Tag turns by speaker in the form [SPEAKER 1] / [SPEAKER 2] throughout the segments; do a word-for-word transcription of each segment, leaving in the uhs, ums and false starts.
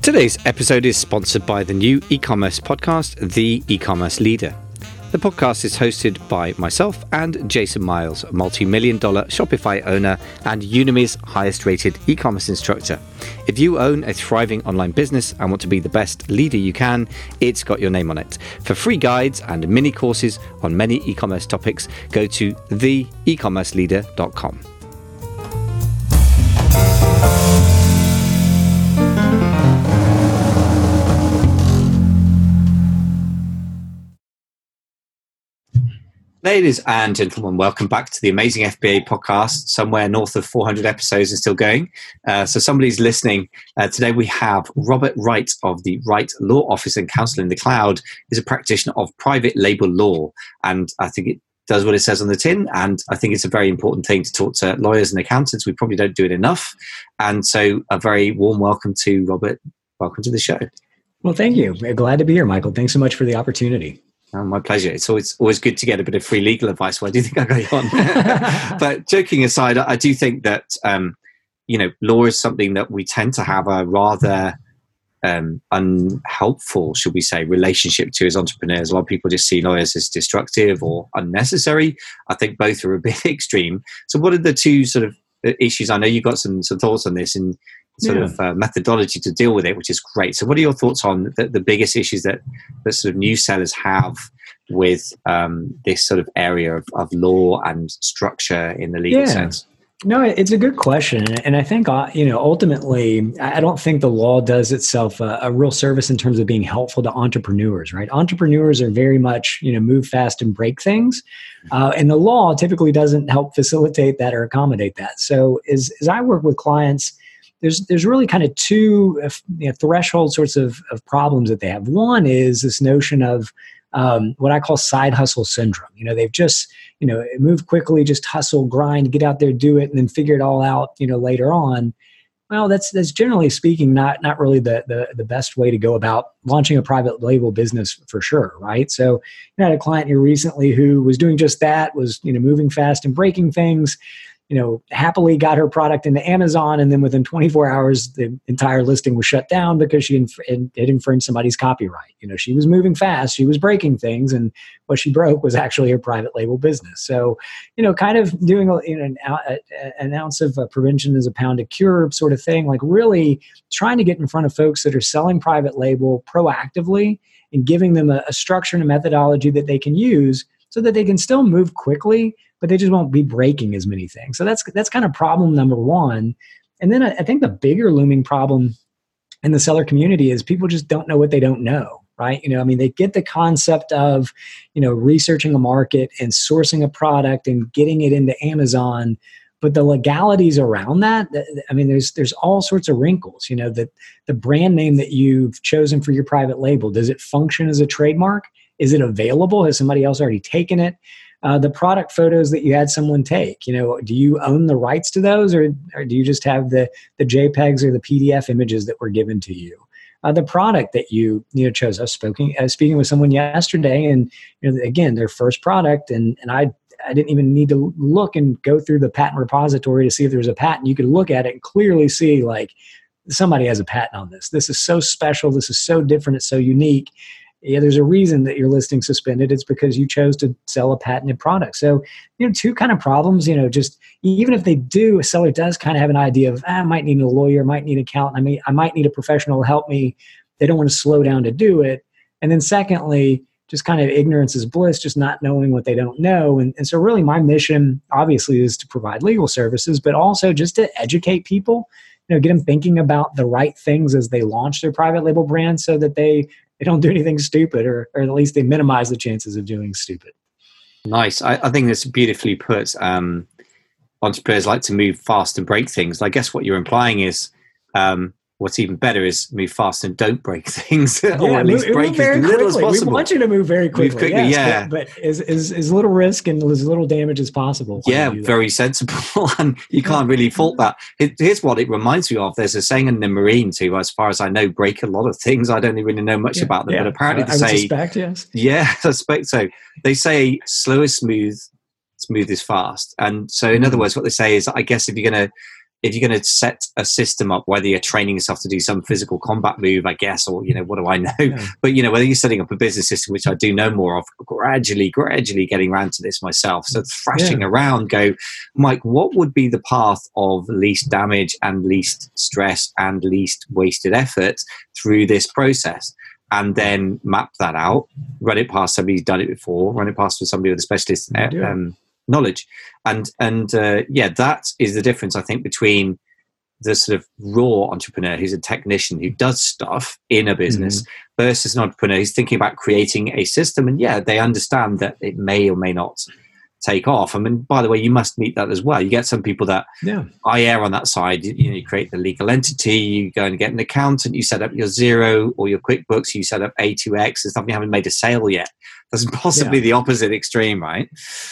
[SPEAKER 1] Today's episode is sponsored by the new e-commerce podcast, The E-Commerce Leader. The podcast is hosted by myself and Jason Miles, a multi-million dollar Shopify owner and Udemy's highest rated e-commerce instructor. If you own a thriving online business and want to be the best leader you can, it's got your name on it. For free guides and mini courses on many e-commerce topics, go to the e commerce leader dot com. Ladies and gentlemen, welcome back to the Amazing F B A podcast, somewhere north of four hundred episodes and still going. Uh, so somebody's listening. Uh, today we have Robert Wright of the Wright Law Office and Counsel in the Cloud. He's a practitioner of private label law, and I think it does what it says on the tin, and I think it's a very important thing to talk to lawyers and accountants. We probably don't do it enough. And so a very warm welcome to Robert. Welcome to the show.
[SPEAKER 2] Well, thank you. Glad to be here, Michael. Thanks so much for the opportunity.
[SPEAKER 1] Oh, my pleasure. It's always always good to get a bit of free legal advice. Well, I do think I got you on. But joking aside, I do think that um, you know, law is something that we tend to have a rather um, unhelpful, should we say, relationship to as entrepreneurs. A lot of people just see lawyers as destructive or unnecessary. I think both are a bit extreme. So, what are the two sort of issues? I know you've got some some thoughts on this and sort yeah. of uh, methodology to deal with it, which is great. So what are your thoughts on the, the biggest issues that, that sort of new sellers have with um, this sort of area of, of law and structure in the legal
[SPEAKER 2] yeah.
[SPEAKER 1] sense?
[SPEAKER 2] No, it's a good question. And I think, uh, you know, ultimately, I don't think the law does itself a, a real service in terms of being helpful to entrepreneurs, right? Entrepreneurs are very much, you know, move fast and break things. Uh, and the law typically doesn't help facilitate that or accommodate that. So as, as I work with clients, There's there's really kind of two uh, you know, threshold sorts of, of problems that they have. One is this notion of um, what I call side hustle syndrome. You know, they've just, you know, move quickly, just hustle, grind, get out there, do it, and then figure it all out, you know, later on. Well, that's that's generally speaking not not really the the, the best way to go about launching a private label business for sure, right? So I had a client here recently who was doing just that, was, you know, moving fast and breaking things. You know, happily got her product into Amazon, and then within twenty-four hours, the entire listing was shut down because she inf- it infringed somebody's copyright. You know, she was moving fast, she was breaking things, and what she broke was actually her private label business. So, you know, kind of doing a, you know, an, a, an ounce of uh, prevention is a pound of cure sort of thing, like really trying to get in front of folks that are selling private label proactively and giving them a, a structure and a methodology that they can use so that they can still move quickly, but they just won't be breaking as many things. So that's that's kind of problem number one. And then I, I think the bigger looming problem in the seller community is people just don't know what they don't know, right? You know, I mean, they get the concept of, you know, researching a market and sourcing a product and getting it into Amazon, but the legalities around that, I mean, there's there's all sorts of wrinkles. You know, the, the brand name that you've chosen for your private label, does it function as a trademark? Is it available? Has somebody else already taken it? Uh, the product photos that you had someone take, you know, do you own the rights to those, or, or do you just have the the JPEGs or the P D F images that were given to you? Uh, the product that you you know chose. I was speaking uh, speaking with someone yesterday, and you know, again, their first product, and and I I didn't even need to look and go through the patent repository to see if there was a patent. You could look at it and clearly see like somebody has a patent on this. This is so special. This is so different. It's so unique. Yeah, there's a reason that your listing suspended. It's because you chose to sell a patented product. So, you know, two kind of problems, you know, just even if they do, a seller does kind of have an idea of, ah, I might need a lawyer, I might need an accountant, I mean, I might need a professional to help me. They don't want to slow down to do it. And then secondly, just kind of ignorance is bliss, just not knowing what they don't know. And, and so really my mission obviously is to provide legal services, but also just to educate people, you know, get them thinking about the right things as they launch their private label brand so that they They don't do anything stupid, or, or at least they minimize the chances of doing stupid.
[SPEAKER 1] Nice. I, I think that's beautifully put. Um, entrepreneurs like to move fast and break things. I guess what you're implying is um, what's even better is move fast and don't break things,
[SPEAKER 2] yeah,
[SPEAKER 1] or at least
[SPEAKER 2] move,
[SPEAKER 1] break
[SPEAKER 2] move
[SPEAKER 1] as little
[SPEAKER 2] quickly.
[SPEAKER 1] as possible.
[SPEAKER 2] We want you to move very quickly,
[SPEAKER 1] move quickly
[SPEAKER 2] yes,
[SPEAKER 1] yeah.
[SPEAKER 2] But, but as, as, as little risk and as little damage as possible.
[SPEAKER 1] Yeah, very sensible, and you can't really fault that. It, here's what it reminds me of. There's a saying in the Marines who, as far as I know, break a lot of things. I don't really know much
[SPEAKER 2] yeah,
[SPEAKER 1] about them,
[SPEAKER 2] yeah.
[SPEAKER 1] but apparently
[SPEAKER 2] I,
[SPEAKER 1] they
[SPEAKER 2] I
[SPEAKER 1] say,
[SPEAKER 2] suspect, yes.
[SPEAKER 1] Yeah, I suspect so. They say slow is smooth, smooth is fast. And so in other words, what they say is, I guess if you're going to if you're going to set a system up, whether you're training yourself to do some physical combat move, I guess, or, you know, what do I know? Yeah. But, you know, whether you're setting up a business system, which I do know more of, gradually, gradually getting around to this myself. So thrashing yeah. around, go, Mike, what would be the path of least damage and least stress and least wasted effort through this process? And then map that out, run it past somebody who's done it before, run it past somebody with a specialist um, knowledge. And, and uh, yeah, that is the difference, I think, between the sort of raw entrepreneur who's a technician who does stuff in a business mm-hmm. versus an entrepreneur who's thinking about creating a system. And yeah, they understand that it may or may not take off. I mean, by the way, you must meet that as well. You get some people that yeah. I err on that side. You, you know, you create the legal entity, you go and get an accountant, you set up your Xero or your QuickBooks, you set up A two X and stuff, you haven't made a sale yet. That's possibly yeah. the opposite extreme, right?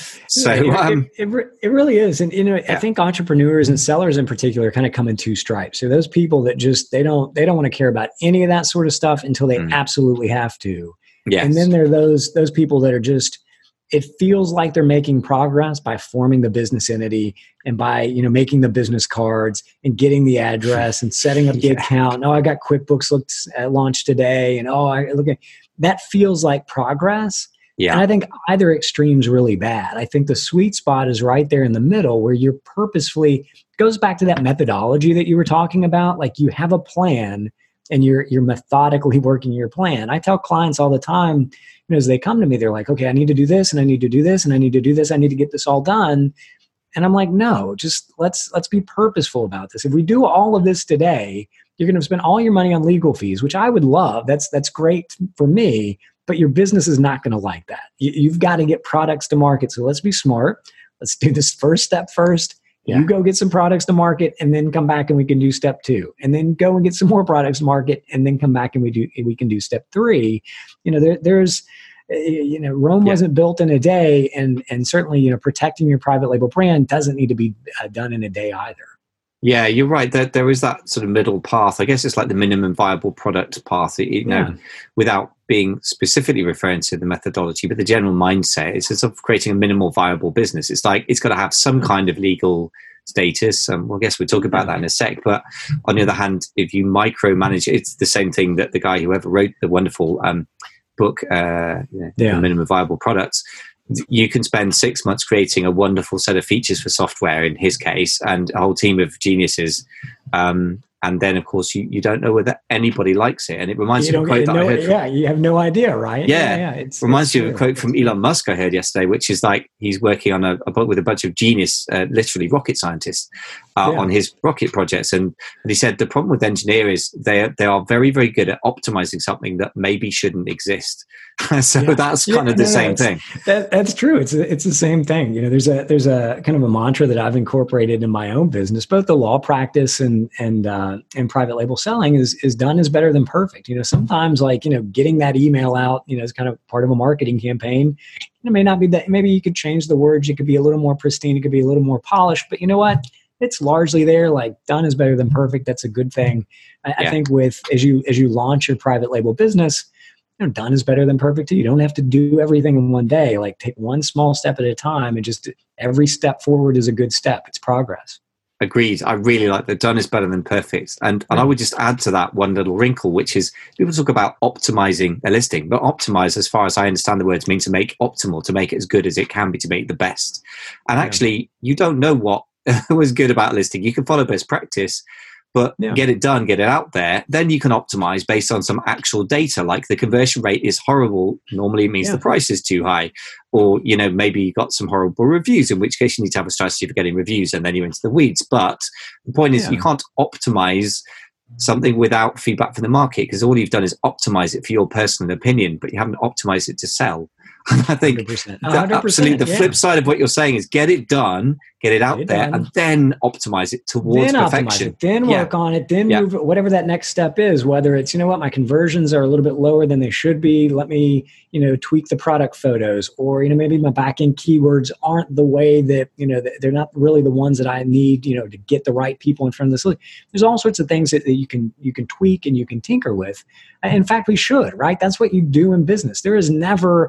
[SPEAKER 1] So
[SPEAKER 2] it,
[SPEAKER 1] um,
[SPEAKER 2] it, it, it really is. And, you know, yeah. I think entrepreneurs and sellers in particular kind of come in two stripes. So those people that just, they don't, they don't want to care about any of that sort of stuff until they mm. absolutely have to.
[SPEAKER 1] Yes.
[SPEAKER 2] And then there are those, those people that are just, it feels like they're making progress by forming the business entity and by, you know, making the business cards and getting the address and setting up the yeah. account. And, oh, I got QuickBooks looked, uh, launched today. And, oh, I look at that feels like progress. Yeah. And I think either extreme's really bad. I think the sweet spot is right there in the middle where you're purposefully, goes back to that methodology that you were talking about. Like you have a plan and you're, you're methodically working your plan. I tell clients all the time, you know, as they come to me, they're like, okay, I need to do this and I need to do this and I need to do this. I need to get this all done. And I'm like, no, just let's, let's be purposeful about this. If we do all of this today, you're going to spend all your money on legal fees, which I would love. That's, that's great for me, but your business is not going to like that. You, you've got to get products to market. So let's be smart. Let's do this first step first. Yeah. You go get some products to market and then come back and we can do step two, and then go and get some more products to market and then come back and we do, we can do step three. You know, there, there's, you know, Rome yeah. wasn't built in a day, and, and certainly, you know, protecting your private label brand doesn't need to be uh, done in a day either.
[SPEAKER 1] Yeah, you're right. There, there is that sort of middle path. I guess it's like the minimum viable product path, you know, yeah. without being specifically referring to the methodology, but the general mindset is sort of creating a minimal viable business. It's like, it's got to have some kind of legal status. Um, well, I guess we'll talk about that in a sec. But on the other hand, if you micromanage, it's the same thing that the guy who ever wrote the wonderful um, book, uh, you know, yeah. Minimum Viable Products, you can spend six months creating a wonderful set of features for software in his case and a whole team of geniuses. Um, and then, of course, you, you don't know whether anybody likes it. And it reminds you, you of a quote that
[SPEAKER 2] no,
[SPEAKER 1] I heard.
[SPEAKER 2] Yeah, you have no idea, right?
[SPEAKER 1] Yeah,
[SPEAKER 2] yeah,
[SPEAKER 1] yeah. It reminds it's you of a quote from Elon Musk I heard yesterday, which is like he's working on a, a book with a bunch of genius, uh, literally rocket scientists uh, yeah. on his rocket projects. And, and he said the problem with engineers is they, they are very, very good at optimizing something that maybe shouldn't exist. so yeah. that's kind yeah, of the no, same no, thing.
[SPEAKER 2] That, that's true. It's a, it's the same thing. You know, there's a there's a kind of a mantra that I've incorporated in my own business, both the law practice and and uh, and private label selling is is done is better than perfect. You know, sometimes like you know getting that email out, you know, is kind of part of a marketing campaign. It may not be that. Maybe you could change the words. You could be a little more pristine. It could be a little more polished. But you know what? It's largely there. Like done is better than perfect. That's a good thing. I, yeah. I think with as you as you launch your private label business. You know, done is better than perfect too. You don't have to do everything in one day. Like take one small step at a time, and just every step forward is a good step. It's progress.
[SPEAKER 1] Agreed. I really like that. Done is better than perfect. And and I would just add to that one little wrinkle, which is people talk about optimizing a listing, but optimize, as far as I understand the words, mean to make optimal, to make it as good as it can be, to make the best. And yeah. actually, you don't know what was good about listing. You can follow best practice, but yeah. get it done, get it out there. Then you can optimize based on some actual data, like the conversion rate is horrible. Normally it means yeah. the price is too high. Or, you know, maybe you got some horrible reviews, in which case you need to have a strategy for getting reviews, and then you're into the weeds. But the point is yeah. you can't optimize something without feedback from the market, because all you've done is optimize it for your personal opinion, but you haven't optimized it to sell. And I think that absolutely the yeah. flip side of what you're saying is get it done, get it out get it there, done. And then optimize it towards
[SPEAKER 2] then
[SPEAKER 1] perfection.
[SPEAKER 2] It, then yeah. work on it, then yeah. move it, whatever that next step is, whether it's, you know what, my conversions are a little bit lower than they should be. Let me, you know, tweak the product photos, or, you know, maybe my back-end keywords aren't the way that, you know, they're not really the ones that I need, you know, to get the right people in front of this. There's all sorts of things that, that you can, you can tweak and you can tinker with. In fact, we should, right? That's what you do in business. There is never,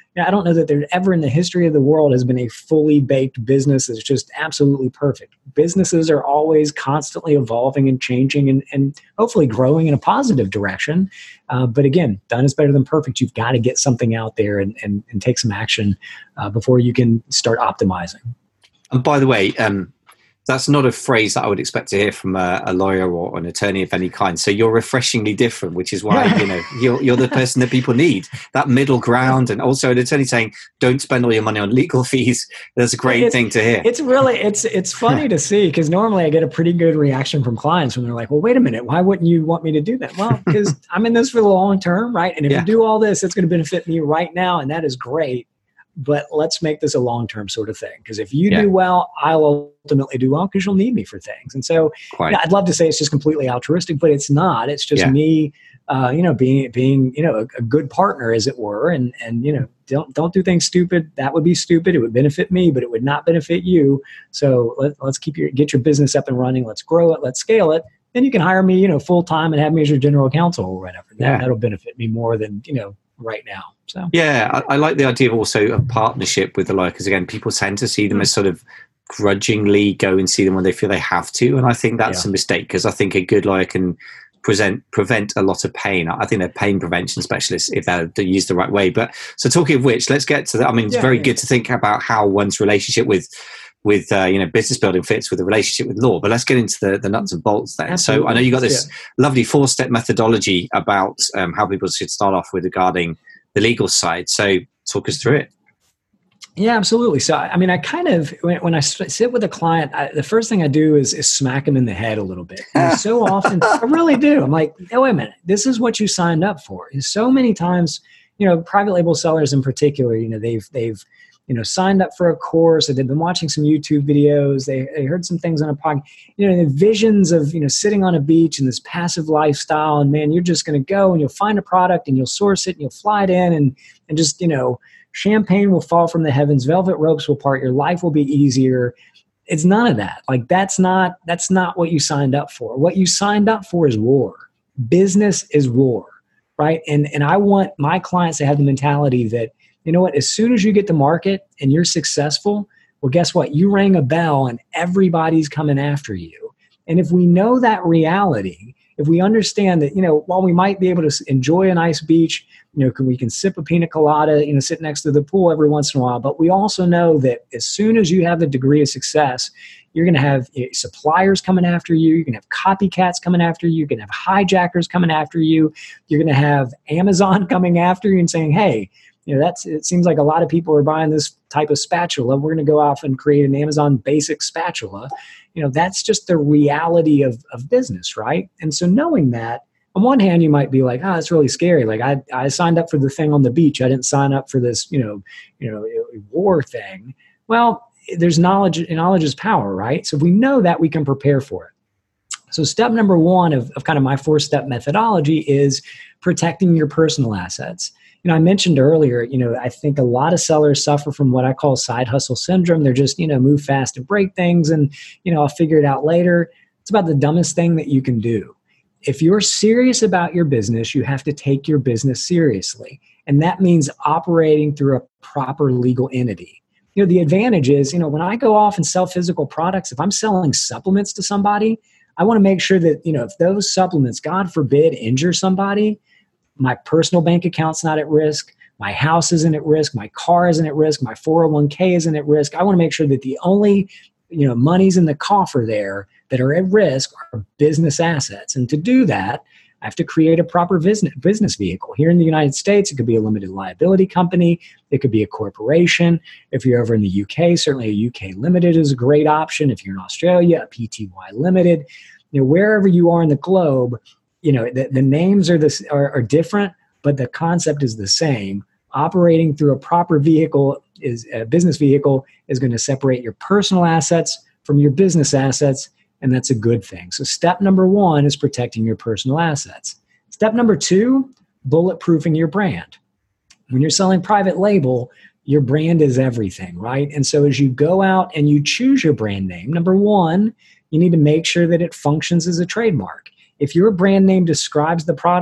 [SPEAKER 2] you know, I don't know that there ever in the history of the world has been a fully baked business that's just absolutely perfect. Businesses are always constantly evolving and changing and, and hopefully growing in a positive direction. Uh, but again, done is better than perfect. You've got to get something out there and, and, and take some action uh, before you can start optimizing.
[SPEAKER 1] And by the way, um, that's not a phrase that I would expect to hear from a, a lawyer or an attorney of any kind. So you're refreshingly different, which is why, you know, you're, you're the person that people need, that middle ground. And also an attorney saying, don't spend all your money on legal fees. That's a great
[SPEAKER 2] it's,
[SPEAKER 1] thing to hear.
[SPEAKER 2] It's really, it's, it's funny to see, because normally I get a pretty good reaction from clients when they're like, well, wait a minute, why wouldn't you want me to do that? Well, because I'm in this for the long term, right? And if yeah. you do all this, it's going to benefit me right now. And that is great. But let's make this a long-term sort of thing. Because if you yeah. do well, I'll ultimately do well because you'll need me for things. And so you know, I'd love to say it's just completely altruistic, but it's not. It's just yeah. me, uh, you know, being, being, you know, a, a good partner, as it were. And, and, you know, don't, don't do things stupid. That would be stupid. It would benefit me, but it would not benefit you. So let, let's keep your, get your business up and running. Let's grow it. Let's scale it. Then you can hire me, you know, full time and have me as your general counsel or whatever. That, yeah. That'll benefit me more than, you know, right now. So
[SPEAKER 1] yeah, I, I like the idea of also a partnership with the lawyer, because again, people tend to see them mm-hmm. as sort of grudgingly go and see them when they feel they have to, and I think that's yeah. a mistake, because I think a good lawyer can present prevent a lot of pain. I think they're pain prevention specialists if they're, they're used the right way. But so talking of which, let's get to that. I mean, it's yeah, very yeah. good to think about how one's relationship with with uh, you know, business building fits with the relationship with law. But let's get into the, the nuts and bolts then. Absolutely. So I know you got this yeah. lovely four-step methodology about um, how people should start off with regarding the legal side. So talk us through it.
[SPEAKER 2] Yeah, absolutely. So, I mean, I kind of, when, when I sit with a client, I, the first thing I do is, is smack them in the head a little bit. And so often, I really do. I'm like, oh, wait a minute, this is what you signed up for. And so many times, you know, private label sellers in particular, you know, they've, they've, you know, signed up for a course, or they've been watching some YouTube videos. They, they heard some things on a podcast, you know, the visions of, you know, sitting on a beach in this passive lifestyle. And man, you're just going to go and you'll find a product and you'll source it and you'll fly it in and, and just, you know, champagne will fall from the heavens, velvet ropes will part, your life will be easier. It's none of that. Like that's not, that's not what you signed up for. What you signed up for is war. Business is war, right? And, and I want my clients to have the mentality that, you know what, as soon as you get to market and you're successful, well, guess what? You rang a bell and everybody's coming after you. And if we know that reality, if we understand that, you know, while we might be able to enjoy a nice beach, you know, we can sip a pina colada, you know, sit next to the pool every once in a while. But we also know that as soon as you have a degree of success, you're going to have you know, suppliers coming after you. You're going to have copycats coming after you. You're going to have hijackers coming after you. You're going to have Amazon coming after you and saying, hey, you know, that's, it seems like a lot of people are buying this type of spatula. We're going to go off and create an Amazon basic spatula. You know, that's just the reality of, of business, right? And so knowing that, on one hand, you might be like, oh, it's really scary. Like I, I signed up for the thing on the beach. I didn't sign up for this, you know, you know, war thing. Well, there's knowledge, and knowledge is power, right? So if we know that, we can prepare for it. So step number one of, of kind of my four-step methodology is protecting your personal assets. You know, I mentioned earlier, you know, I think a lot of sellers suffer from what I call side hustle syndrome. They're just, you know, move fast and break things and, you know, I'll figure it out later. It's about the dumbest thing that you can do. If you're serious about your business, you have to take your business seriously. And that means operating through a proper legal entity. You know, the advantage is, you know, when I go off and sell physical products, if I'm selling supplements to somebody, I want to make sure that, you know, if those supplements, God forbid, injure somebody, my personal bank account's not at risk. My house isn't at risk. My car isn't at risk. My four oh one k isn't at risk. I want to make sure that the only, you know, monies in the coffer there that are at risk are business assets. And to do that, I have to create a proper business business vehicle. Here in the United States, it could be a limited liability company. It could be a corporation. If you're over in the U K, certainly a U K limited is a great option. If you're in Australia, a P T Y limited. You know, wherever you are in the globe, you know, the, the names are, this, are, are different, but the concept is the same. Operating through a proper vehicle is a business vehicle is going to separate your personal assets from your business assets, and that's a good thing. So step number one is protecting your personal assets. Step number two, bulletproofing your brand. When you're selling private label, your brand is everything, right? And so as you go out and you choose your brand name, number one, you need to make sure that it functions as a trademark. If your brand name describes the products,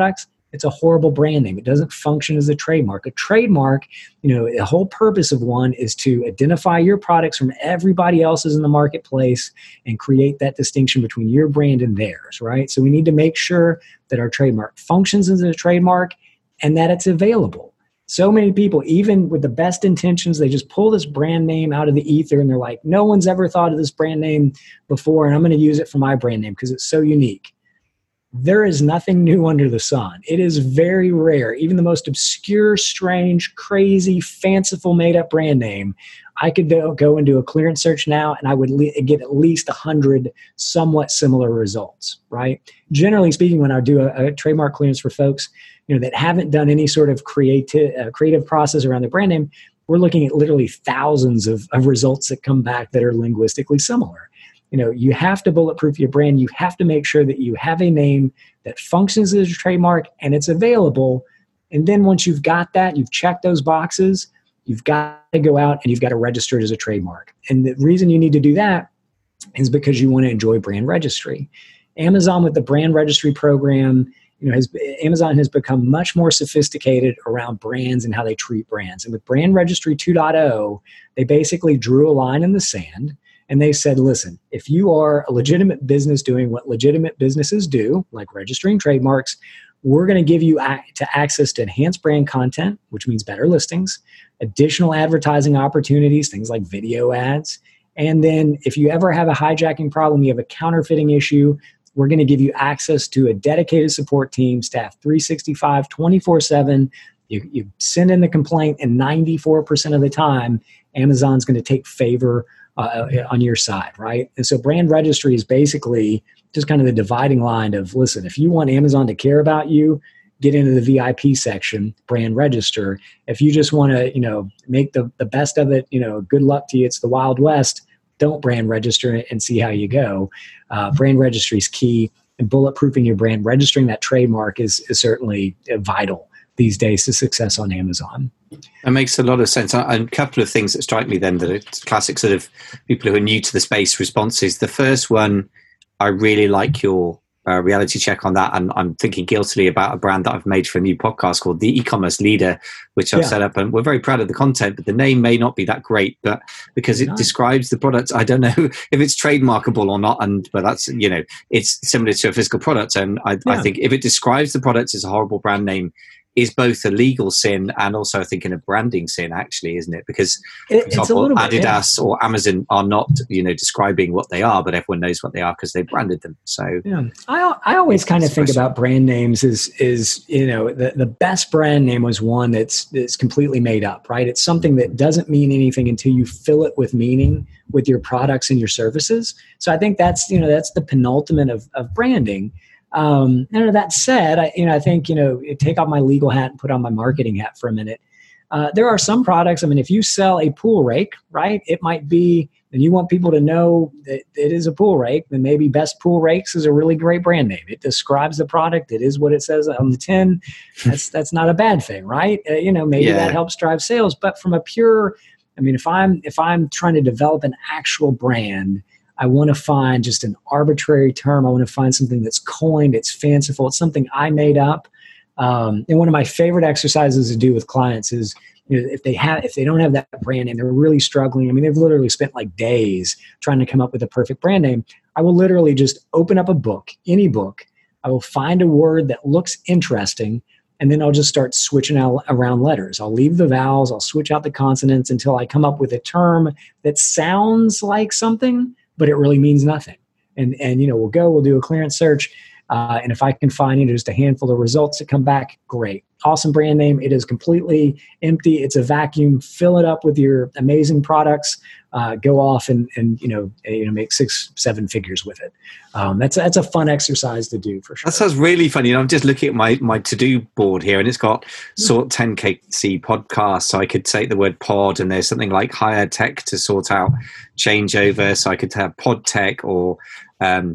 [SPEAKER 2] it's a horrible brand name. It doesn't function as a trademark. A trademark, you know, the whole purpose of one is to identify your products from everybody else's in the marketplace and create that distinction between your brand and theirs, right? So we need to make sure that our trademark functions as a trademark and that it's available. So many people, even with the best intentions, they just pull this brand name out of the ether and they're like, no one's ever thought of this brand name before, and I'm going to use it for my brand name because it's so unique. There is nothing new under the sun. It is very rare. Even the most obscure, strange, crazy, fanciful, made-up brand name, I could go and do a clearance search now, and I would le- get at least one hundred somewhat similar results, right? Generally speaking, when I do a, a trademark clearance for folks, you know, that haven't done any sort of creative uh, creative process around their brand name, we're looking at literally thousands of, of results that come back that are linguistically similar. You know, you have to bulletproof your brand. You have to make sure that you have a name that functions as a trademark and it's available. And then once you've got that, you've checked those boxes, you've got to go out and you've got to register it as a trademark. And the reason you need to do that is because you want to enjoy brand registry. Amazon with the brand registry program, you know, has, Amazon has become much more sophisticated around brands and how they treat brands. And with Brand Registry two point oh, they basically drew a line in the sand. And they said, listen, if you are a legitimate business doing what legitimate businesses do, like registering trademarks, we're going to give you a- to access to enhanced brand content, which means better listings, additional advertising opportunities, things like video ads. And then if you ever have a hijacking problem, you have a counterfeiting issue, we're going to give you access to a dedicated support team, staff three sixty-five, twenty-four seven. You, you send in the complaint, and ninety-four percent of the time, Amazon's going to take favor Uh, on your side, right? And so brand registry is basically just kind of the dividing line of, listen, if you want Amazon to care about you, get into the V I P section, brand register. If you just want to, you know, make the, the best of it, you know, good luck to you, it's the Wild West, don't brand register and see how you go. Uh, brand registry is key, and bulletproofing your brand, registering that trademark is, is certainly vital these days to success on Amazon.
[SPEAKER 1] That makes a lot of sense. And a couple of things that strike me then that are classic sort of people who are new to the space responses. The first one, I really like your uh, reality check on that. And I'm thinking guiltily about a brand that I've made for a new podcast called The E-Commerce Leader, which I've yeah. set up. And we're very proud of the content, but the name may not be that great, but because it nice. describes the product, I don't know if it's trademarkable or not. And, but that's, you know, it's similar to a physical product. And I, yeah. I think if it describes the product as a horrible brand name, is both a legal sin and also I think in a branding sin, actually, isn't it? Because, for
[SPEAKER 2] it,
[SPEAKER 1] example,
[SPEAKER 2] bit,
[SPEAKER 1] Adidas
[SPEAKER 2] yeah.
[SPEAKER 1] or Amazon are not, you know, describing what they are, but everyone knows what they are because they branded them. So
[SPEAKER 2] yeah, I I always kind of think about brand names as is you know the, the best brand name was one that's that's completely made up, right? It's something that doesn't mean anything until you fill it with meaning with your products and your services. So I think that's you know that's the penultimate of of branding. Um, and that said, I, you know, I think, you know, take off my legal hat and put on my marketing hat for a minute. Uh, there are some products, I mean, if you sell a pool rake, right, it might be, and you want people to know that it is a pool rake, then maybe Best Pool Rakes is a really great brand name. It describes the product. It is what it says on the tin. That's, that's not a bad thing, right? Uh, you know, maybe yeah. that helps drive sales, but from a pure, I mean, if I'm, if I'm trying to develop an actual brand, I want to find just an arbitrary term. I want to find something that's coined, it's fanciful, it's something I made up. Um, and one of my favorite exercises to do with clients is, you know, if they have, if they don't have that brand name, they're really struggling. I mean, they've literally spent like days trying to come up with a perfect brand name. I will literally just open up a book, any book. I will find a word that looks interesting, and then I'll just start switching out around letters. I'll leave the vowels, I'll switch out the consonants until I come up with a term that sounds like something, but it really means nothing. And, and you know, we'll go, we'll do a clearance search. Uh, and if I can find you know, just a handful of results that come back, great. Awesome brand name. It is completely empty. It's a vacuum. Fill it up with your amazing products. Uh, go off and, and you know, you know, make six, seven figures with it. Um, that's, that's a fun exercise to do for sure.
[SPEAKER 1] That sounds really funny. You know, I'm just looking at my, my to-do board here, and it's got sort ten K C podcasts. So I could take the word pod, and there's something like hire tech to sort out changeover. So I could have pod tech or, um,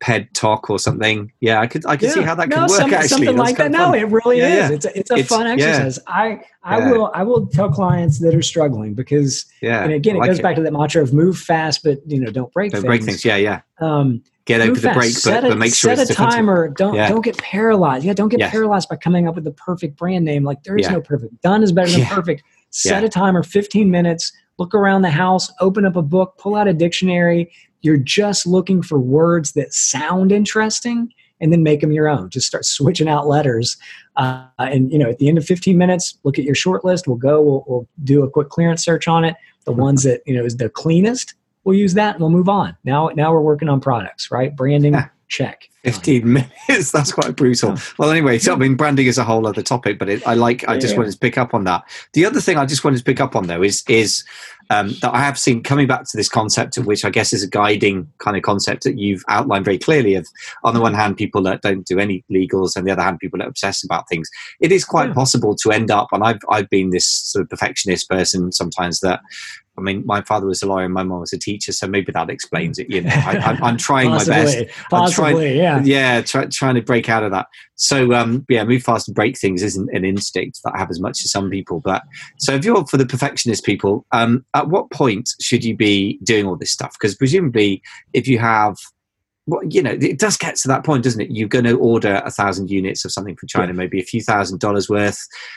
[SPEAKER 1] Ped Talk or something. Yeah, I could I could
[SPEAKER 2] yeah.
[SPEAKER 1] see how that could
[SPEAKER 2] no,
[SPEAKER 1] work.
[SPEAKER 2] Some,
[SPEAKER 1] actually,
[SPEAKER 2] something
[SPEAKER 1] That's
[SPEAKER 2] like that.
[SPEAKER 1] kind of
[SPEAKER 2] No,
[SPEAKER 1] fun.
[SPEAKER 2] it really
[SPEAKER 1] Yeah,
[SPEAKER 2] is.
[SPEAKER 1] yeah.
[SPEAKER 2] It's a, it's a
[SPEAKER 1] It's-
[SPEAKER 2] fun exercise.
[SPEAKER 1] yeah.
[SPEAKER 2] I I
[SPEAKER 1] Yeah.
[SPEAKER 2] will I will tell clients that are struggling because
[SPEAKER 1] Yeah,
[SPEAKER 2] and again
[SPEAKER 1] I
[SPEAKER 2] it
[SPEAKER 1] like
[SPEAKER 2] goes
[SPEAKER 1] it.
[SPEAKER 2] back to that mantra of move fast, but you know don't break
[SPEAKER 1] Don't
[SPEAKER 2] things.
[SPEAKER 1] break things. Yeah, yeah.
[SPEAKER 2] Um,
[SPEAKER 1] Get
[SPEAKER 2] move
[SPEAKER 1] over the
[SPEAKER 2] fast.
[SPEAKER 1] break,
[SPEAKER 2] set
[SPEAKER 1] but,
[SPEAKER 2] a,
[SPEAKER 1] but make sure
[SPEAKER 2] set
[SPEAKER 1] it's
[SPEAKER 2] a
[SPEAKER 1] defensive.
[SPEAKER 2] timer. Don't
[SPEAKER 1] Yeah.
[SPEAKER 2] don't get paralyzed. Yeah, don't get
[SPEAKER 1] Yes.
[SPEAKER 2] paralyzed by coming up with the perfect brand name. Like there is
[SPEAKER 1] Yeah.
[SPEAKER 2] no perfect. Done is better than
[SPEAKER 1] Yeah.
[SPEAKER 2] perfect. Set
[SPEAKER 1] Yeah.
[SPEAKER 2] a timer, fifteen minutes. Look around the house. Open up a book. Pull out a dictionary. You're just looking for words that sound interesting, and then make them your own. Just start switching out letters. Uh, and you know, at the end of fifteen minutes, look at your short list. We'll go. We'll, we'll do a quick clearance search on it. The ones that you know is the cleanest, we'll use that and we'll move on. Now, now we're working on products, right? Branding, check.
[SPEAKER 1] fifteen minutes. That's quite brutal.
[SPEAKER 2] Yeah.
[SPEAKER 1] Well, anyway, so I mean, branding is a whole other topic, but it, I like. I just
[SPEAKER 2] Yeah.
[SPEAKER 1] wanted to pick up on that. The other thing I just wanted to pick up on though is is um, that I have seen coming back to this concept, of which I guess is a guiding kind of concept that you've outlined very clearly. Of on the one hand, people that don't do any legals, and the other hand, people that obsess about things. It is quite
[SPEAKER 2] Yeah.
[SPEAKER 1] possible to end up, and I've I've been this sort of perfectionist person sometimes that. I mean, my father was a lawyer and my mom was a teacher, so maybe that explains it. You know, I, I'm, I'm trying
[SPEAKER 2] Possibly,
[SPEAKER 1] my best.
[SPEAKER 2] Possibly,
[SPEAKER 1] I'm trying,
[SPEAKER 2] yeah.
[SPEAKER 1] yeah, try, trying to break out of that. So, um, yeah, move fast and break things isn't an instinct that I have as much as some people. But so, if you're for the perfectionist people, um, at what point should you be doing all this stuff? Because presumably, if you have well, you know, it does get to that point, doesn't it? You're going to order a thousand units of something from China, yeah. maybe a few thousand dollars worth.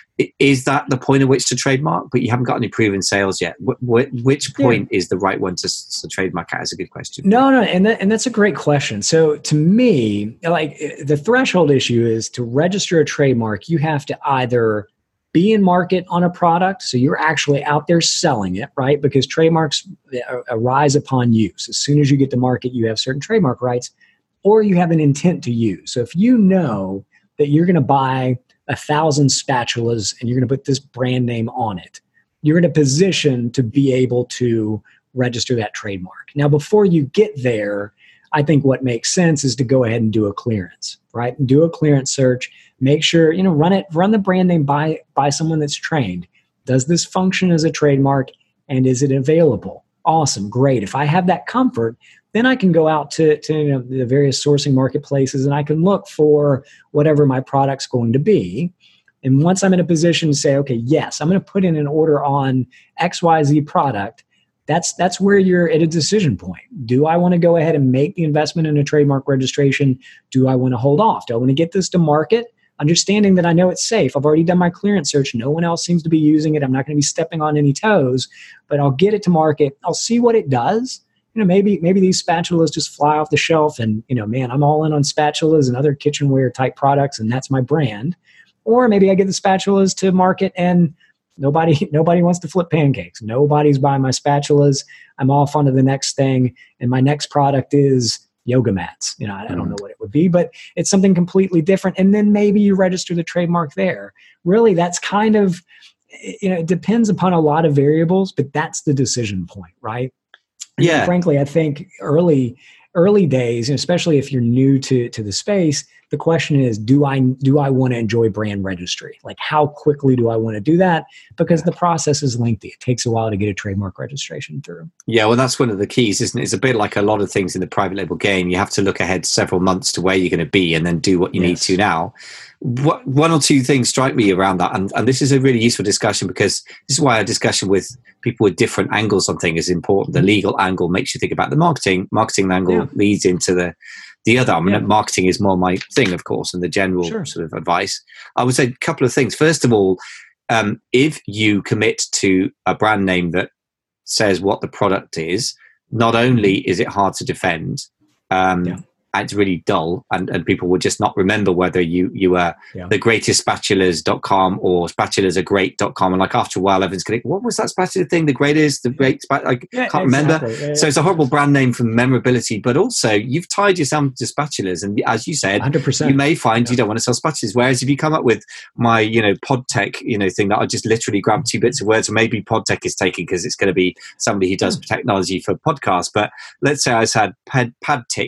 [SPEAKER 1] Is that the point at which to trademark? But you haven't got any proven sales yet. Wh- wh- which point yeah. is the right one to, to trademark at? Is a good question.
[SPEAKER 2] No, no, and that, and that's a great question. So to me, like the threshold issue is to register a trademark. You have to either be in market on a product, so you're actually out there selling it, right? Because trademarks arise upon use. As soon as you get to market, you have certain trademark rights, or you have an intent to use. So if you know that you're going to buy a thousand spatulas and you're going to put this brand name on it, you're in a position to be able to register that trademark. Now, before you get there, I think what makes sense is to go ahead and do a clearance, right? Do a clearance search. Make sure, you know, run it, run the brand name by, by someone that's trained. Does this function as a trademark and is it available? Awesome, great. If I have that comfort, then I can go out to, to you know, the various sourcing marketplaces and I can look for whatever my product's going to be. And once I'm in a position to say, okay, yes, I'm going to put in an order on X Y Z product, That's that's where you're at a decision point. Do I want to go ahead and make the investment in a trademark registration? Do I want to hold off? Do I want to get this to market, understanding that I know it's safe? I've already done my clearance search. No one else seems to be using it. I'm not going to be stepping on any toes, but I'll get it to market. I'll see what it does. You know, maybe maybe these spatulas just fly off the shelf and, you know, man, I'm all in on spatulas and other kitchenware type products and that's my brand. Or maybe I get the spatulas to market and Nobody nobody wants to flip pancakes. Nobody's buying my spatulas. I'm off onto the next thing. And my next product is yoga mats. You know, I, I don't know what it would be, but it's something completely different. And then maybe you register the trademark there. Really, that's kind of, you know, it depends upon a lot of variables, but that's the decision point, right? And
[SPEAKER 1] yeah.
[SPEAKER 2] Frankly, I think early early days, especially if you're new to, to the space, the question is, do I do I want to enjoy brand registry? Like, how quickly do I want to do that? Because the process is lengthy. It takes a while to get a trademark registration through.
[SPEAKER 1] Yeah, well, that's one of the keys, isn't it? It's a bit like a lot of things in the private label game. You have to look ahead several months to where you're going to be and then do what you yes. need to now. What, one or two things strike me around that. And, and this is a really useful discussion because this is why a discussion with people with different angles on things is important. The legal angle makes you think about the marketing. Marketing angle yeah. leads into the The other, I mean, yeah. marketing is more my thing, of course, and the general sure. sort of advice. I would say a couple of things. First of all, um, if you commit to a brand name that says what the product is, not only is it hard to defend, um, yeah. it's really dull, and, and people will just not remember whether you you were yeah. the greatest spatulas dot com or spatulas are great dot com. And like after a while, everyone's going, what was that spatula thing? The greatest, the great spatula? I
[SPEAKER 2] yeah,
[SPEAKER 1] can't
[SPEAKER 2] exactly.
[SPEAKER 1] remember.
[SPEAKER 2] Yeah, yeah.
[SPEAKER 1] So it's a horrible brand name for memorability, but also you've tied yourself to spatulas. And as you said,
[SPEAKER 2] one hundred percent.
[SPEAKER 1] You may find
[SPEAKER 2] yeah.
[SPEAKER 1] you don't want to sell spatulas. Whereas if you come up with my, you know, PodTech, you know, thing that I just literally grab two bits of words, or maybe PodTech is taken because it's going to be somebody who does
[SPEAKER 2] yeah.
[SPEAKER 1] technology for podcasts. But let's say I had Pad, PadTech.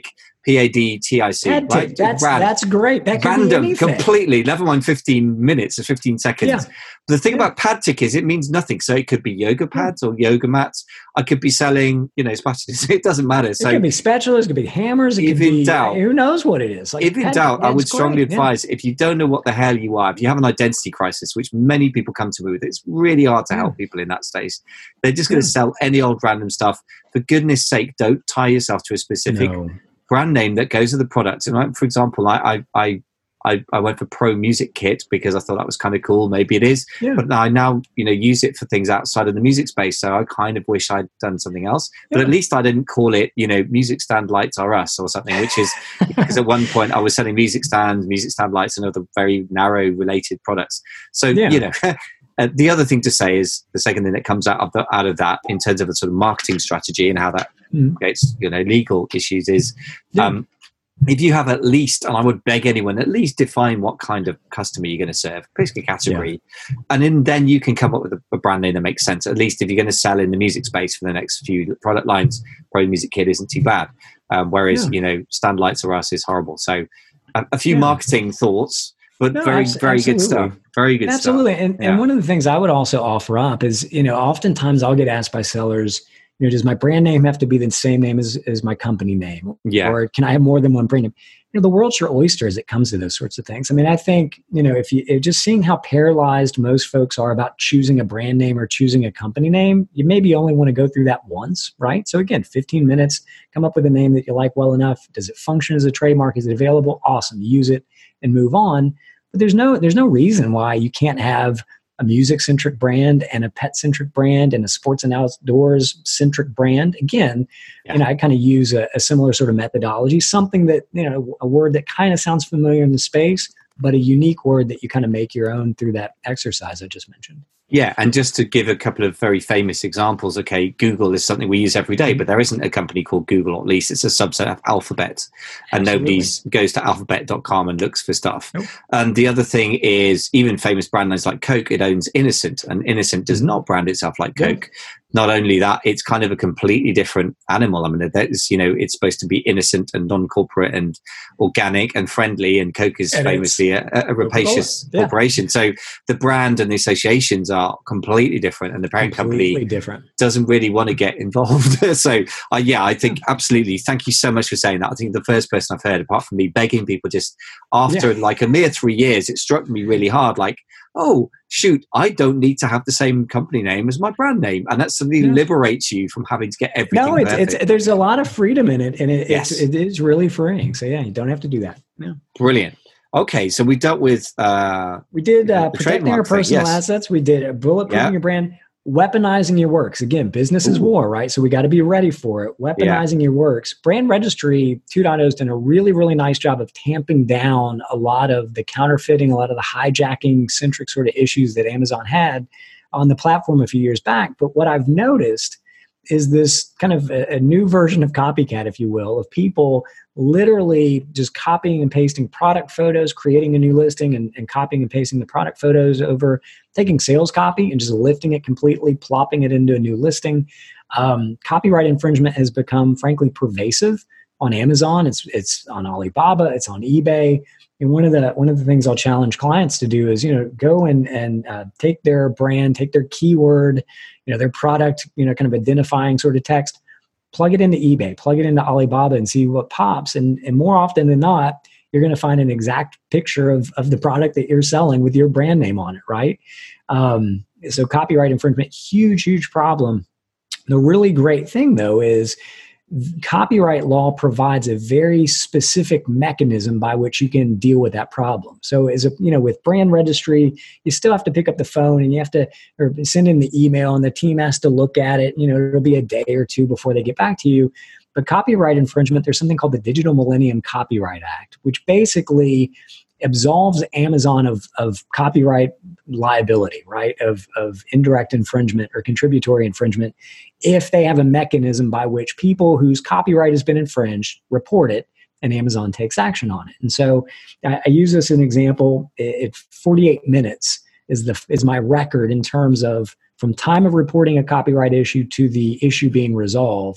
[SPEAKER 1] P A D T I C.
[SPEAKER 2] Pad
[SPEAKER 1] Right?
[SPEAKER 2] tick. That's,
[SPEAKER 1] Ran-
[SPEAKER 2] that's great. That can
[SPEAKER 1] Random,
[SPEAKER 2] be anything.
[SPEAKER 1] completely, never mind fifteen minutes or fifteen seconds.
[SPEAKER 2] Yeah.
[SPEAKER 1] But the thing
[SPEAKER 2] Yeah.
[SPEAKER 1] about pad tick is it means nothing. So it could be yoga pads or yoga mats. I could be selling, you know, spatulas. It doesn't matter. So
[SPEAKER 2] it could be spatulas, it could be hammers, it
[SPEAKER 1] if
[SPEAKER 2] could
[SPEAKER 1] in
[SPEAKER 2] be,
[SPEAKER 1] doubt-
[SPEAKER 2] who knows what it is. Like
[SPEAKER 1] if in
[SPEAKER 2] pad
[SPEAKER 1] doubt,
[SPEAKER 2] tick,
[SPEAKER 1] I would
[SPEAKER 2] that's
[SPEAKER 1] strongly
[SPEAKER 2] great. Yeah.
[SPEAKER 1] advise if you don't know what the hell you are, if you have an identity crisis, which many people come to me with, it's really hard to
[SPEAKER 2] Yeah.
[SPEAKER 1] help people in that space. They're just going to
[SPEAKER 2] Yeah.
[SPEAKER 1] sell any old random stuff. For goodness sake, don't tie yourself to a specific
[SPEAKER 2] No.
[SPEAKER 1] brand name that goes with the product. And like, for example, I, I, I, I, I went for Pro Music Kit because I thought that was kind of cool. Maybe it is,
[SPEAKER 2] Yeah.
[SPEAKER 1] but now I now you know use it for things outside of the music space. So I kind of wish I'd done something else. But
[SPEAKER 2] Yeah.
[SPEAKER 1] at least I didn't call it, you know, Music Stand Lights Are Us or something. Which is because at one point I was selling music stands, music stand lights, and other very narrow related products. So
[SPEAKER 2] Yeah.
[SPEAKER 1] you know. Uh, the other thing to say is the second thing that comes out of the, out of that in terms of a sort of marketing strategy and how that
[SPEAKER 2] Mhm.
[SPEAKER 1] creates you know legal issues is
[SPEAKER 2] Yeah.
[SPEAKER 1] um, if you have at least, and I would beg anyone, at least define what kind of customer you're going to serve, basically category, and then, then you can come up with a, a brand name that makes sense. At least if you're going to sell in the music space for the next few product lines, Pro Music Kit isn't too bad. Um, whereas
[SPEAKER 2] Yeah.
[SPEAKER 1] you know, Stand Lights or Us is horrible. So a, a few
[SPEAKER 2] Yeah.
[SPEAKER 1] marketing thoughts. But
[SPEAKER 2] No,
[SPEAKER 1] very,
[SPEAKER 2] abs-
[SPEAKER 1] very good
[SPEAKER 2] absolutely.
[SPEAKER 1] stuff. Very good
[SPEAKER 2] Absolutely.
[SPEAKER 1] stuff.
[SPEAKER 2] And,
[SPEAKER 1] Yeah.
[SPEAKER 2] and one of the things I would also offer up is, you know, oftentimes I'll get asked by sellers, you know, does my brand name have to be the same name as, as my company name?
[SPEAKER 1] Yeah.
[SPEAKER 2] Or can I have more than one brand name? You know, the world's your oyster as it comes to those sorts of things. I mean, I think, you know, if you if just seeing how paralyzed most folks are about choosing a brand name or choosing a company name, you maybe only want to go through that once, right? So again, fifteen minutes, come up with a name that you like well enough. Does it function as a trademark? Is it available? Awesome. Use it and move on. But there's no there's no reason why you can't have a music-centric brand and a pet-centric brand and a sports and outdoors-centric brand. Again,
[SPEAKER 1] Yeah.
[SPEAKER 2] you know, I kind of use a, a similar sort of methodology, something that, you know, a word that kind of sounds familiar in the space, but a unique word that you kind of make your own through that exercise I just mentioned.
[SPEAKER 1] Yeah, and just to give a couple of very famous examples, okay, Google is something we use every day, but there isn't a company called Google, or at least it's a subset of Alphabet, and
[SPEAKER 2] Absolutely.
[SPEAKER 1] nobody goes to alphabet dot com and looks for stuff.
[SPEAKER 2] Nope.
[SPEAKER 1] And the other thing is, even famous brand names like Coke, it owns Innocent, and Innocent does not brand itself like
[SPEAKER 2] Yeah.
[SPEAKER 1] Coke. Not only that, it's kind of a completely different animal. I mean, that's, you know, it's supposed to be innocent and non-corporate and organic and friendly, and Coke is
[SPEAKER 2] And
[SPEAKER 1] famously a, a rapacious
[SPEAKER 2] Yeah.
[SPEAKER 1] corporation. So the brand and the associations are completely different, and the parent
[SPEAKER 2] Completely
[SPEAKER 1] company
[SPEAKER 2] different.
[SPEAKER 1] doesn't really want to get involved. so, uh, yeah, I think absolutely. Thank you so much for saying that. I think the first person I've heard, apart from me begging people, just after
[SPEAKER 2] Yeah.
[SPEAKER 1] like a mere three years, it struck me really hard. Like, oh, shoot, I don't need to have the same company name as my brand name. And that suddenly
[SPEAKER 2] Yeah.
[SPEAKER 1] liberates you from having to get everything
[SPEAKER 2] No, it's,
[SPEAKER 1] perfect.
[SPEAKER 2] it's there's a lot of freedom in it, and it,
[SPEAKER 1] Yes.
[SPEAKER 2] it's, it is really freeing. So yeah, you don't have to do that. Yeah.
[SPEAKER 1] Brilliant. Okay, so we dealt with... Uh,
[SPEAKER 2] We did uh,
[SPEAKER 1] The
[SPEAKER 2] protecting our
[SPEAKER 1] trademark thing,
[SPEAKER 2] personal
[SPEAKER 1] yes.
[SPEAKER 2] assets. We did uh, bulletproofing
[SPEAKER 1] Yeah.
[SPEAKER 2] your brand, weaponizing your works. Again, business is
[SPEAKER 1] Ooh.
[SPEAKER 2] war, right? So we got to be ready for it. Weaponizing your works. Brand Registry two point oh has done a really, really nice job of tamping down a lot of the counterfeiting, a lot of the hijacking centric sort of issues that Amazon had on the platform a few years back. But what I've noticed is this kind of a, a new version of copycat, if you will, of people literally just copying and pasting product photos, creating a new listing and, and copying and pasting the product photos over, taking sales copy and just lifting it completely, plopping it into a new listing. Um, copyright infringement has become, frankly, pervasive on Amazon. It's it's on Alibaba. It's on eBay. And one of the one of the things I'll challenge clients to do is, you know, go and and uh, take their brand, take their keyword, you know, their product, you know, kind of identifying sort of text, plug it into eBay, plug it into Alibaba, and see what pops. And and more often than not, you're going to find an exact picture of of the product that you're selling with your brand name on it, right? Um, so copyright infringement, huge, huge problem. The really great thing, though, is copyright law provides a very specific mechanism by which you can deal with that problem. So as a, you know, with brand registry, you still have to pick up the phone and you have to or send in the email, and the team has to look at it. You know, it'll be a day or two before they get back to you. But copyright infringement, there's something called the Digital Millennium Copyright Act, which basically absolves Amazon of, of copyright liability, right, of, of indirect infringement or contributory infringement, if they have a mechanism by which people whose copyright has been infringed report it and Amazon takes action on it. And so I, I use this as an example. It, forty-eight minutes is the is my record in terms of from time of reporting a copyright issue to the issue being resolved.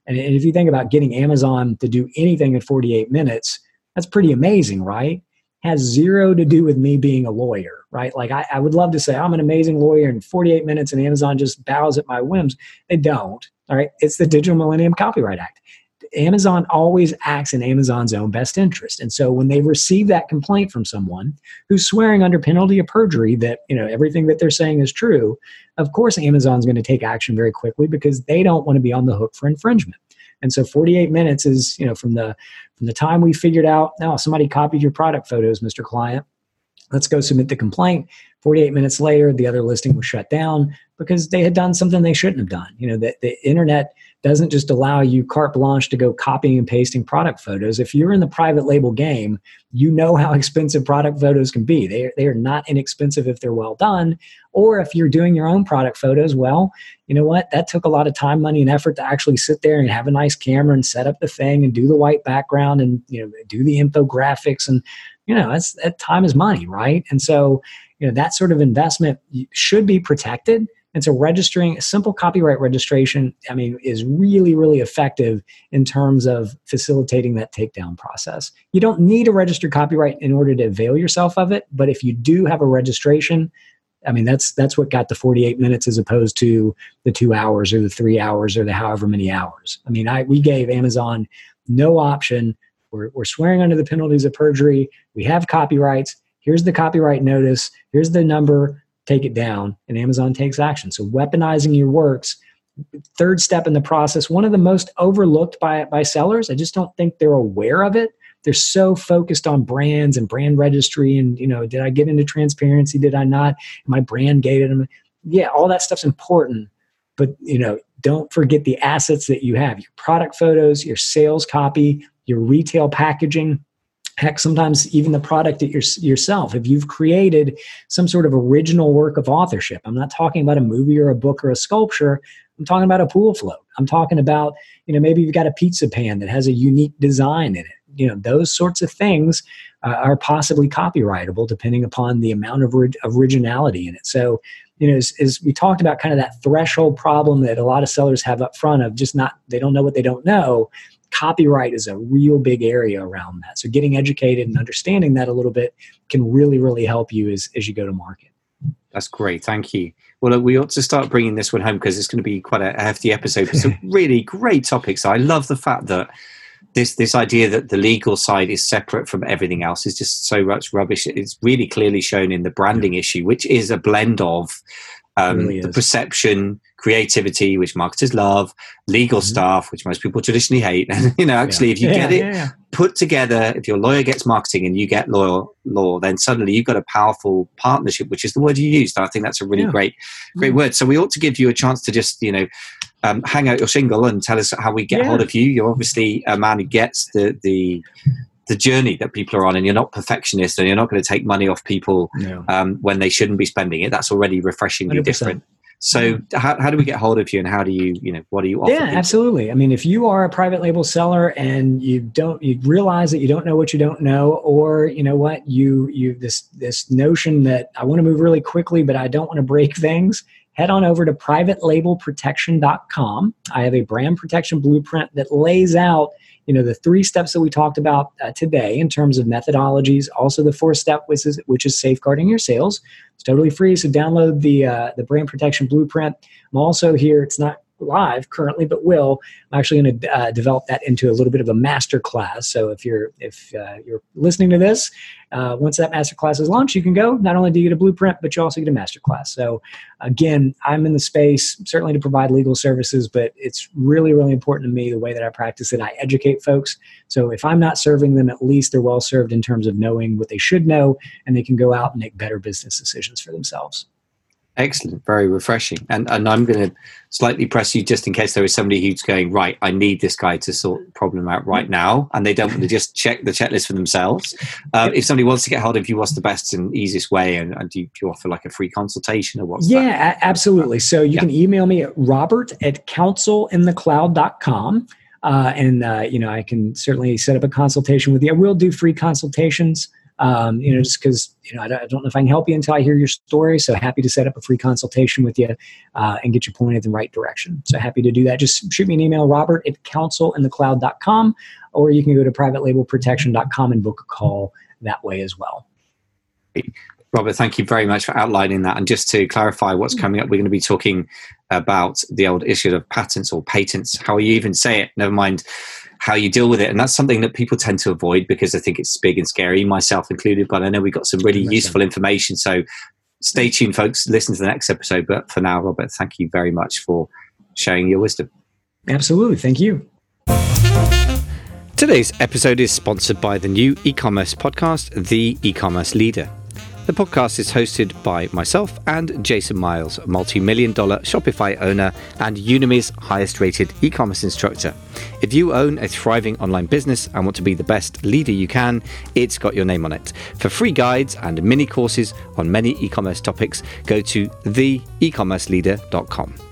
[SPEAKER 2] And if you think about getting Amazon to do anything in forty-eight minutes, that's pretty amazing, right? Has zero to do with me being a lawyer, right? Like I, I would love to say I'm an amazing lawyer in forty-eight minutes and Amazon just bows at my whims. They don't, all right? It's the Digital Millennium Copyright Act. Amazon always acts in Amazon's own best interest. And so when they receive that complaint from someone who's swearing under penalty of perjury that, you know, everything that they're saying is true, of course, Amazon's going to take action very quickly because they don't want to be on the hook for infringement. And so forty-eight minutes is, you know, from the from the time we figured out, now somebody copied your product photos, Mister Client, let's go submit the complaint. forty-eight minutes later, the other listing was shut down because they had done something they shouldn't have done. You know, the, the internet doesn't just allow you carte blanche to go copying and pasting product photos. If you're in the private label game, you know how expensive product photos can be. They, they are not inexpensive if they're well done. Or if you're doing your own product photos, well, you know what? That took a lot of time, money, and effort to actually sit there and have a nice camera and set up the thing and do the white background and, you know, do the infographics. And, you know, that's, that time is money, right? And so, you know, that sort of investment should be protected. And so registering, a simple copyright registration, I mean, is really, really effective in terms of facilitating that takedown process. You don't need a registered copyright in order to avail yourself of it. But if you do have a registration, I mean, that's that's what got the forty-eight minutes as opposed to the two hours or the three hours or the however many hours. I mean, I we gave Amazon no option. We're, we're swearing under the penalties of perjury. We have copyrights. Here's the copyright notice. Here's the number. Take it down, and Amazon takes action. So weaponizing your works, third step in the process, one of the most overlooked by, by sellers. I just don't think they're aware of it. They're so focused on brands and brand registry and, you know, did I get into transparency? Did I not? Am I brand gated? Yeah, all that stuff's important. But, you know, don't forget the assets that you have, your product photos, your sales copy, your retail packaging. Heck, sometimes even the product it your, yourself. If you've created some sort of original work of authorship, I'm not talking about a movie or a book or a sculpture. I'm talking about a pool float. I'm talking about, you know, maybe you've got a pizza pan that has a unique design in it. You know, those sorts of things uh, are possibly copyrightable depending upon the amount of ori- originality in it. So, you know, as, as we talked about kind of that threshold problem that a lot of sellers have up front of just not, they don't know what they don't know. Copyright is a real big area around that. So getting educated and understanding that a little bit can really, really help you as, as you go to market.
[SPEAKER 1] That's great. Thank you. Well, we ought to start bringing this one home because it's going to be quite a hefty episode. It's a really great topic. So I love the fact that this this idea that the legal side is separate from everything else is just so much rubbish. It's really clearly shown in the branding yeah. issue, which is a blend of Um, really the perception, creativity, which marketers love, legal mm-hmm. stuff, which most people traditionally hate. And, you know, actually, yeah. if you yeah, get it yeah. put together, if your lawyer gets marketing and you get law, law, then suddenly you've got a powerful partnership, which is the word you used. I think that's a really yeah. great, great mm-hmm. word. So we ought to give you a chance to just, you know, um, hang out your shingle and tell us how we get yeah. hold of you. You're obviously a man who gets the, the, the journey that people are on, and you're not perfectionist and you're not going to take money off people no. um, when they shouldn't be spending it. That's already refreshingly one hundred percent different. So how, how do we get hold of you, and how do you, you know, what do you offer?
[SPEAKER 2] Yeah, people? Absolutely. I mean, if you are a private label seller and you don't, you realize that you don't know what you don't know, or you know what, you, you, this, this notion that I want to move really quickly, but I don't want to break things, head on over to private label protection dot com. I have a brand protection blueprint that lays out, you know, the three steps that we talked about uh, today in terms of methodologies. Also, the fourth step, which is which is safeguarding your sales. It's totally free, so download the uh, the brand protection blueprint. I'm also here. It's not live currently, but will. I'm actually going to uh, develop that into a little bit of a master class. So if you're if uh, you're listening to this, uh, once that master class is launched, you can go. Not only do you get a blueprint, but you also get a master class. So again, I'm in the space certainly to provide legal services, but it's really, really important to me the way that I practice it. I educate folks. So if I'm not serving them, at least they're well served in terms of knowing what they should know, and they can go out and make better business decisions for themselves.
[SPEAKER 1] Excellent. Very refreshing. And and I'm going to slightly press you just in case there is somebody who's going, right, I need this guy to sort the problem out right now, and they don't want to just check the checklist for themselves. Uh, if somebody wants to get hold of you, what's the best and easiest way? And, and do, you, do you offer like a free consultation, or what's
[SPEAKER 2] yeah,
[SPEAKER 1] that?
[SPEAKER 2] A- absolutely. So you yeah. can email me at robert at counsel in the cloud dot com. Uh, and, uh, you know, I can certainly set up a consultation with you. I will do free consultations. Um, you know, just because, you know, I don't, I don't know if I can help you until I hear your story. So happy to set up a free consultation with you uh, and get you pointed in the right direction. So happy to do that. Just shoot me an email, Robert at counsel in the cloud dot com, or you can go to private label protection dot com and book a call that way as well.
[SPEAKER 1] Robert, thank you very much for outlining that. And just to clarify what's coming up, we're going to be talking about the old issue of patents or patents, how you even say it, never mind how you deal with it. And that's something that people tend to avoid because I think it's big and scary, myself included. But I know we've got some really useful information. So stay tuned, folks. Listen to the next episode. But for now, Robert, thank you very much for sharing your wisdom.
[SPEAKER 2] Absolutely. Thank you.
[SPEAKER 3] Today's episode is sponsored by the new e-commerce podcast, The E-Commerce Leader. The podcast is hosted by myself and Jason Miles, a multi-million dollar Shopify owner and Udemy's highest rated e-commerce instructor. If you own a thriving online business and want to be the best leader you can, it's got your name on it. For free guides and mini courses on many e-commerce topics, go to the e commerce leader dot com.